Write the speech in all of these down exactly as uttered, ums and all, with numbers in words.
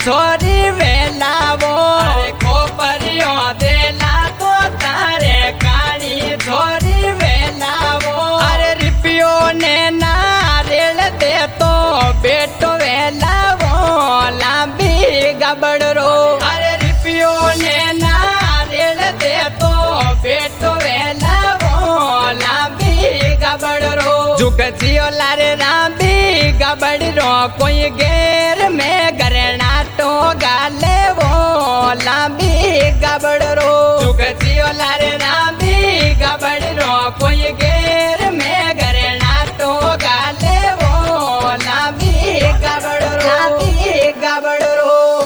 छोरी वेलावो खोपरियो देला तो तारे काली छोरी वेलावो अरे रिपियो ने नारियल दे तो बेटो वेलावो लांबी गबड़रो अरे रिपियो ने नारियल दे तो बेटो वेलावो लांबी गबड़रो जुग जियो लारे लांबी गबड़रो कोई गेर में गरना तो गाले वो लांबी गबड़रो जुग जियो लारे लांबी गबड़रो कोई गेर में गरना तो गाले वो लांबी गबड़रो लांबी गबड़रो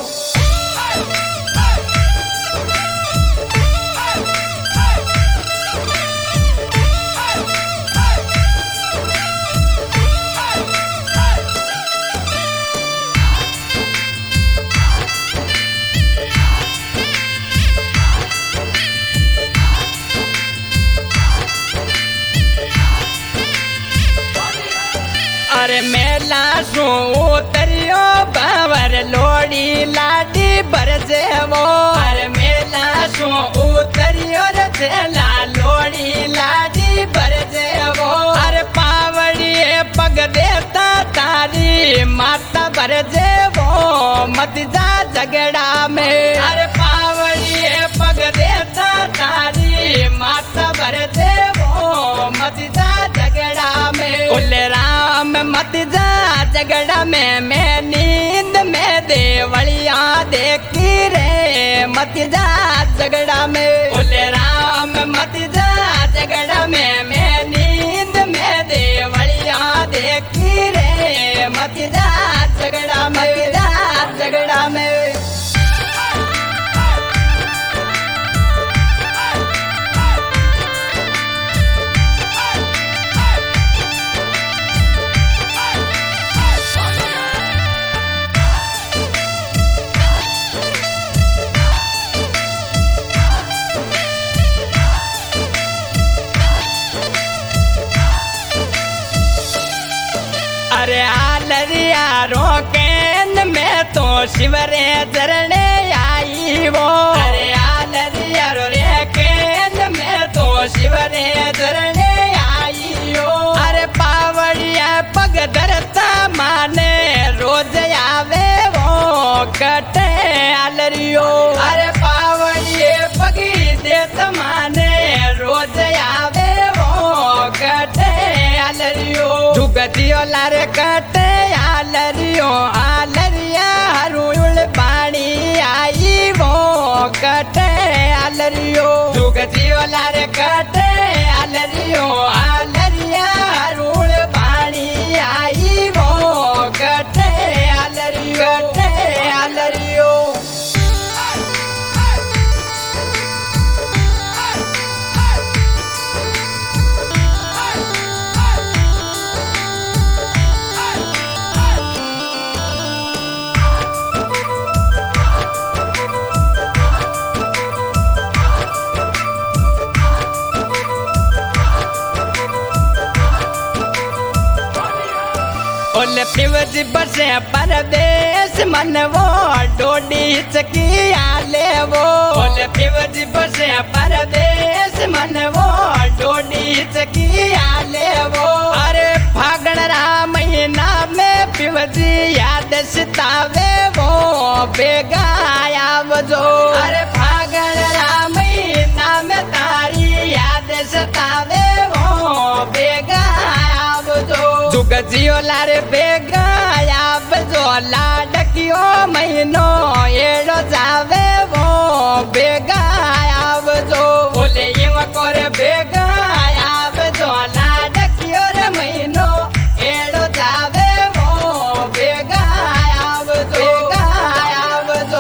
अरे मेला सो उतरियो बावर लोड़ी लाडी बरजे वो अरे मेला सो उतरियो रचेला लोड़ी लाडी बरजे वो अरे पावड़ी पग देता तारी माता बरजे वो मत जा झगड़ा में अरे पावड़ी पग देता तारी माता बरजे वो मत जा झगड़ा में बोले राम मत जा झगड़ा में मैं नींद में देवलिया देखी रे मत जा झगड़ा में बोले राम मत जा झगड़ा में मैं नींद में देवलिया देखी रे मत जा झगड़ा में जा झगड़ा में अरे आलरिया रोकेन में तो शिवरे चरणे आई वो अरे आलरिया रोकेन में तो शिवरे चरणे आई हो अरे पावड़िया पग धरता माने रोज आवे वो कटे आलरियो अरे पावड़िए पगी देत माने रोज आवे वो कटे आलरियो जुगतियो लारे कटे आलरियो आलरिया हरुल पानी आई वो कटे आलरियो जुगतियो लारे कटे आलरियो आलरिया हरुल पानी आई वो कटे आलरियो कटे आलरियो ओले पिवज बसे परदेश मन वो डोडी चकी आले वो ओले पिवज बसे परदेश मन वो डोडी चकी आले वो अरे फागण रा महीना में पिवजी याद सतावे वो बेगा आवजो अरे फागण रा महीना में तारी याद सतावे वो बेगा जुग जियो लारे बेगा आब जो लाडकियो महीनो एड़ो जावे वो बेगा आब जो बोले ये करे बेगा आब जो लाडकियो रे महीनो एड़ो जावे वो बेगा आब जो बेगा आब जो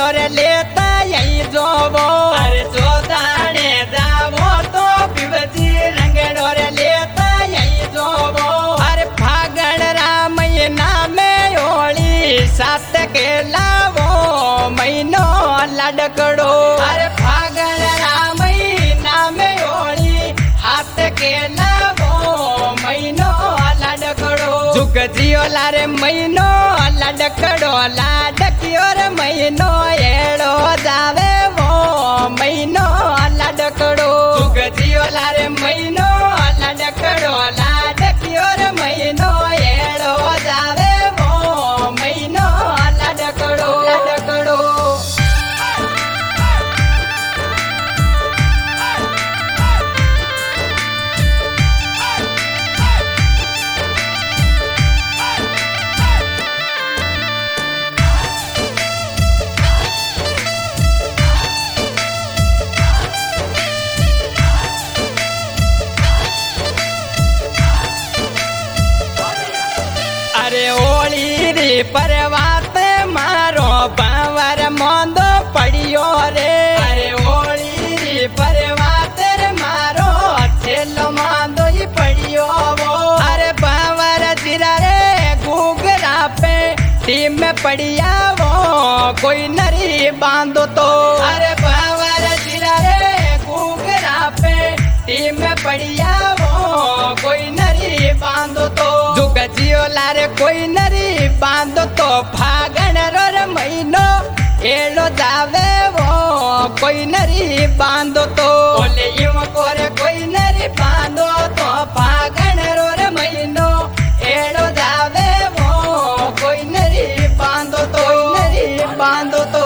रे लेता यही जोबो अरे जो दाने जावो तो पिबजी रंगड़ो रे लेता यही जोबो अरे फागण रा महीना में होली सात के लावो महीनो लडकड़ो अरे फागण रा महीना में होली हाथ के लावो महीनो लडकड़ो झुक जियो लारे महीनो लडकड़ो लाडकियो रे महीनो एड़ो जावे वो महीनो लडकड़ो झुक जियो लारे महीनो लडकड़ो लाडकियो रे महीनो एड़ो जावे वो महीनो लडकड़ो लडकड़ो अरे ओली री परवात मारो बावर मोंदो पड़ियो रे अरे ओली री परवात रे मारो छेलो मांदो ही पड़ियो वो अरे बावर जिरा रे गुगरा पे टीम में पड़िया वो कोई नरी बांधो तो अरे बावर जिरा रे गुगरा पे टीम में पड़िया वो कोई नरी बांधो तो जियो लारे कोई नरी बांधो तो फागण रो महीनो एड़ो जावे वो कोई नरी बांधो तो बोले यूं कोरे कोई नरी बांधो तो फागण रो महीनो एड़ो जावे वो कोई नरी बांधो तो कोई नरी बांधो तो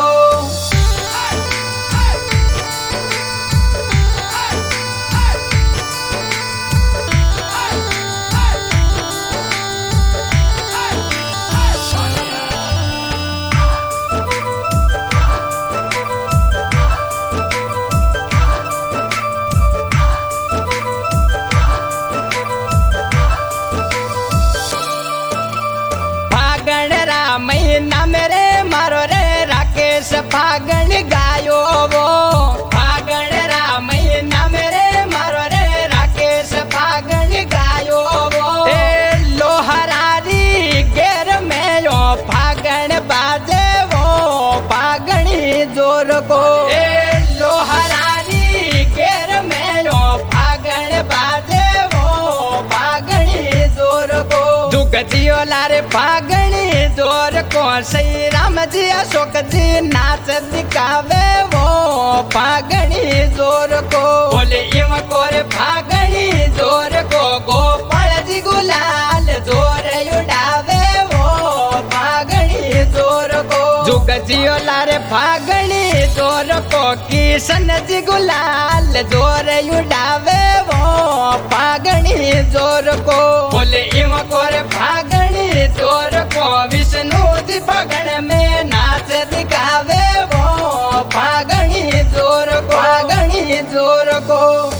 महीना मेरे मारो रे राकेश फागण गायो वो फागण रा महीना मेरे मारो रे राकेश फागण गायो वो ए लोहरारी गेर में यो फागण बाजे वो फागणी जोर को ए लोहरारी गेर में यो फागण बाजे वो फागणी जोर को दुख जियो लारे फागणी जोर को श्री राम जी अशोक जी नाच दिखावे वो फागणी जोर को बोले इम कोरे फागणी जोर को गोपाल जी गुलाल जोर उड़ावे वो फागणी जोर को जुग जियो लारे फागणी जोर को किशन जी गुलाल जोर उड़ावे वो फागणी जोर को बोले इम कोरे फागणी जोर को विष्णु जी फागण में नाच दिखावे वो फागणी जोर को फागणी जोर को।